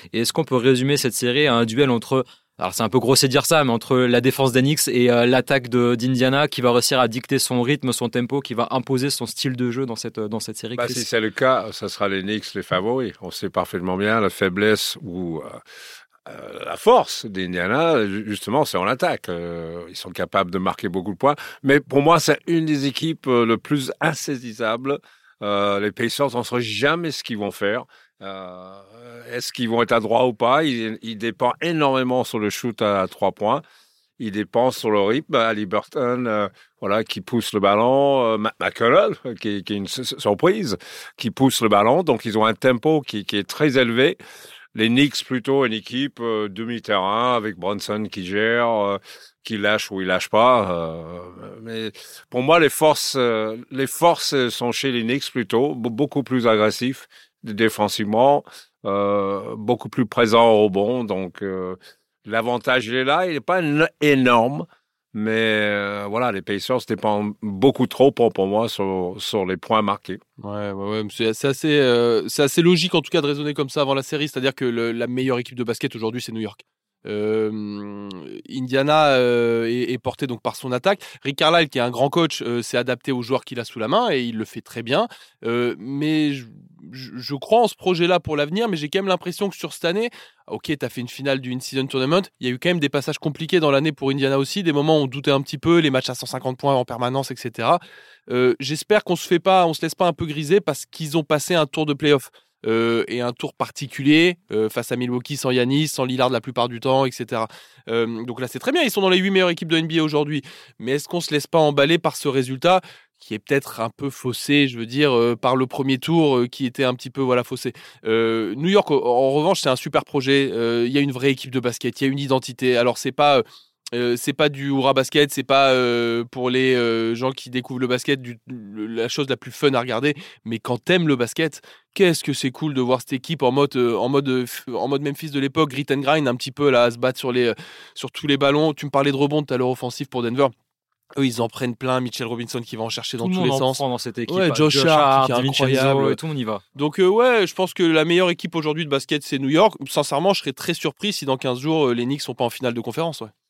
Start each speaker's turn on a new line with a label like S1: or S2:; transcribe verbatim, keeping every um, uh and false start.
S1: Et est-ce qu'on peut résumer cette série à un duel entre, alors c'est un peu grossier de dire ça, mais entre la défense des Knicks et euh, l'attaque de, d'Indiana qui va réussir à dicter son rythme, son tempo, qui va imposer son style de jeu dans cette, dans cette série?
S2: Bah, si c'est le cas, ça sera les Knicks les favoris. On sait parfaitement bien la faiblesse ou euh, euh, la force d'Indiana, justement, c'est en attaque. Euh, ils sont capables de marquer beaucoup de points. Mais pour moi, c'est une des équipes euh, le plus insaisissables. Euh, les Pacers, on ne sait jamais ce qu'ils vont faire. Euh, est-ce qu'ils vont être à droit ou pas? Ils, ils dépendent énormément sur le shoot à trois points. Ils dépendent sur le rythme. Haliburton, euh, voilà, qui pousse le ballon. Euh, McConnell, qui, qui est une surprise, qui pousse le ballon. Donc, ils ont un tempo qui, qui est très élevé. Les Knicks, plutôt une équipe euh, demi-terrain avec Brunson qui gère, euh, qui lâche ou il lâche pas. Euh, mais pour moi, les forces, euh, les forces sont chez les Knicks plutôt, beaucoup plus agressifs défensivement, euh, beaucoup plus présents au rebond. Donc, euh, l'avantage, il est là. Il n'est pas énorme. Mais euh, voilà, les Pacers dépendent beaucoup trop pour, pour moi sur, sur les points marqués.
S3: Ouais, ouais, ouais. C'est, c'est, assez, euh, c'est assez logique en tout cas de raisonner comme ça avant la série. C'est-à-dire que le, la meilleure équipe de basket aujourd'hui, c'est New York. Euh, Indiana euh, est, est porté donc par son attaque. Rick Carlisle, qui est un grand coach, euh, s'est adapté aux joueurs qu'il a sous la main et il le fait très bien. Euh, mais je, je crois en ce projet-là pour l'avenir, mais j'ai quand même l'impression que sur cette année, ok, tu as fait une finale du In-Season Tournament, il y a eu quand même des passages compliqués dans l'année pour Indiana aussi, des moments où on doutait un petit peu, les matchs à cent cinquante points en permanence, et cetera. Euh, j'espère qu'on se fait pas, on se laisse pas un peu griser parce qu'ils ont passé un tour de play-off. Euh, et un tour particulier euh, face à Milwaukee sans Giannis, sans Lillard la plupart du temps, et cetera. Euh, donc là, c'est très bien. Ils sont dans les huit meilleures équipes de N B A aujourd'hui. Mais est-ce qu'on se laisse pas emballer par ce résultat qui est peut-être un peu faussé, je veux dire, euh, par le premier tour euh, qui était un petit peu voilà, faussé. Euh, New York, en, en revanche, c'est un super projet. Il euh, y a une vraie équipe de basket, il y a une identité. Alors, c'est pas... Euh, Euh, c'est pas du hurrah basket, c'est pas euh, pour les euh, gens qui découvrent le basket du, la chose la plus fun à regarder, mais quand t'aimes le basket, qu'est-ce que c'est cool de voir cette équipe en mode euh, en mode euh, en mode Memphis de l'époque, grit and grind un petit peu là, à se battre sur les euh, sur tous les ballons. Tu me parlais de rebond tout à l'heure offensif pour Denver. Eux, ils en prennent plein. Mitchell Robinson qui va en chercher
S1: tout
S3: dans tous les sens.
S1: Dans cette équipe.
S3: Ouais, Josh, Josh Hart, qui est incroyable.
S1: Tout le monde y va.
S3: Donc, euh, ouais, je pense que la meilleure équipe aujourd'hui de basket, c'est New York. Sincèrement, je serais très surpris si dans quinze jours, les Knicks sont pas en finale de conférence. Ouais.